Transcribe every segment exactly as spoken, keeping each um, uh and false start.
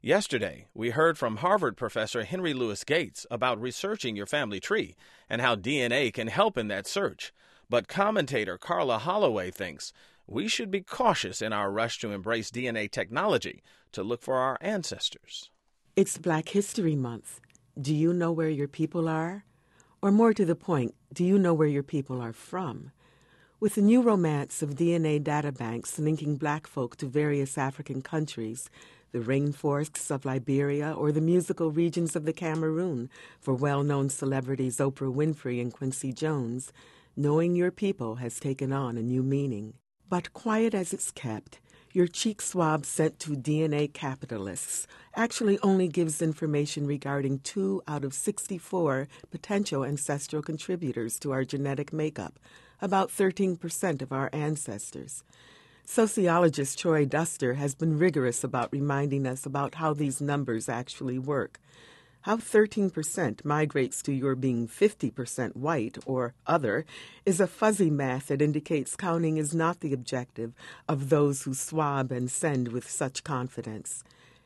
Yesterday, we heard from Harvard professor Henry Louis Gates about researching your family tree and how D N A can help in that search. But commentator Carla Holloway thinks we should be cautious in our rush to embrace D N A technology to look for our ancestors. It's Black History Month. Do you know where your people are? Or more to the point, do you know where your people are from? With the new romance of D N A databanks linking black folk to various African countries, the rainforests of Liberia or the musical regions of the Cameroon for well-known celebrities Oprah Winfrey and Quincy Jones, knowing your people has taken on a new meaning. But quiet as it's kept, your cheek swab sent to D N A capitalists actually only gives information regarding two out of sixty-four potential ancestral contributors to our genetic makeup, about thirteen percent of our ancestors. Sociologist Troy Duster has been rigorous about reminding us about how these numbers actually work. How thirteen percent migrates to your being fifty percent white or other is a fuzzy math that indicates counting is not the objective of those who swab and send with such confidence.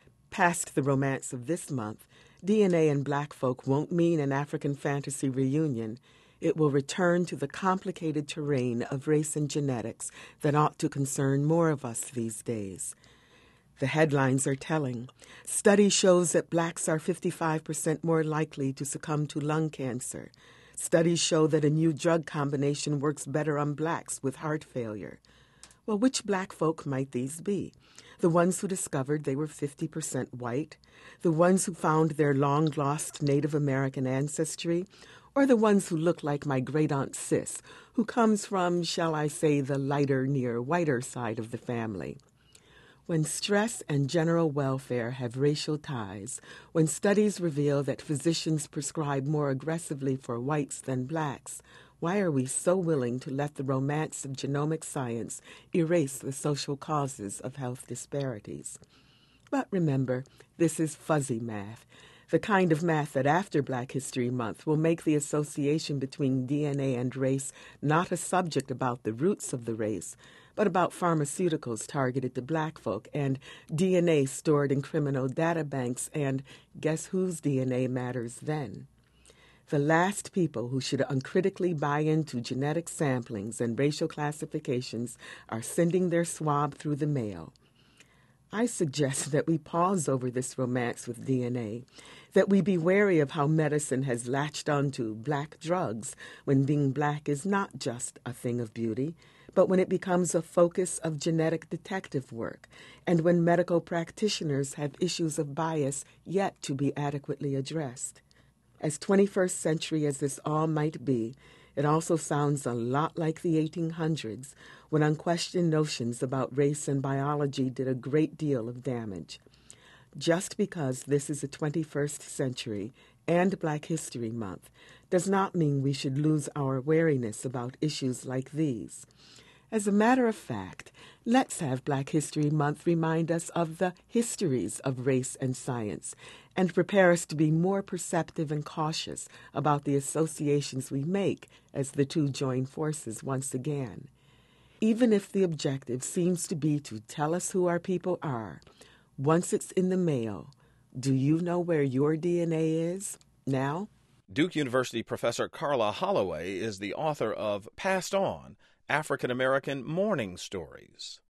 Past the romance of this month, D N A and black folk won't mean an African fantasy reunion. It will return to the complicated terrain of race and genetics that ought to concern more of us these days. The headlines are telling. Study shows that blacks are fifty-five percent more likely to succumb to lung cancer. Studies show that a new drug combination works better on blacks with heart failure. Well, which black folk might these be? The ones who discovered they were fifty percent white? The ones who found their long-lost Native American ancestry? Or the ones who look like my great-aunt Sis, who comes from, shall I say, the lighter, near whiter side of the family? When stress and general welfare have racial ties, when studies reveal that physicians prescribe more aggressively for whites than blacks, why are we so willing to let the romance of genomic science erase the social causes of health disparities? But remember, this is fuzzy math, the kind of math that after Black History Month will make the association between D N A and race not a subject about the roots of the race, but about pharmaceuticals targeted to black folk and D N A stored in criminal databanks, and guess whose D N A matters then? The last people who should uncritically buy into genetic samplings and racial classifications are sending their swab through the mail. I suggest that we pause over this romance with D N A, that we be wary of how medicine has latched onto black drugs when being black is not just a thing of beauty, but when it becomes a focus of genetic detective work, and when medical practitioners have issues of bias yet to be adequately addressed. As twenty-first century as this all might be, it also sounds a lot like the eighteen hundreds, when unquestioned notions about race and biology did a great deal of damage. Just because this is the twenty-first century and Black History Month does not mean we should lose our wariness about issues like these. As a matter of fact, let's have Black History Month remind us of the histories of race and science and prepare us to be more perceptive and cautious about the associations we make as the two join forces once again. Even if the objective seems to be to tell us who our people are, once it's in the mail, do you know where your D N A is now? Duke University professor Carla Holloway is the author of Passed On, African American Mourning Stories.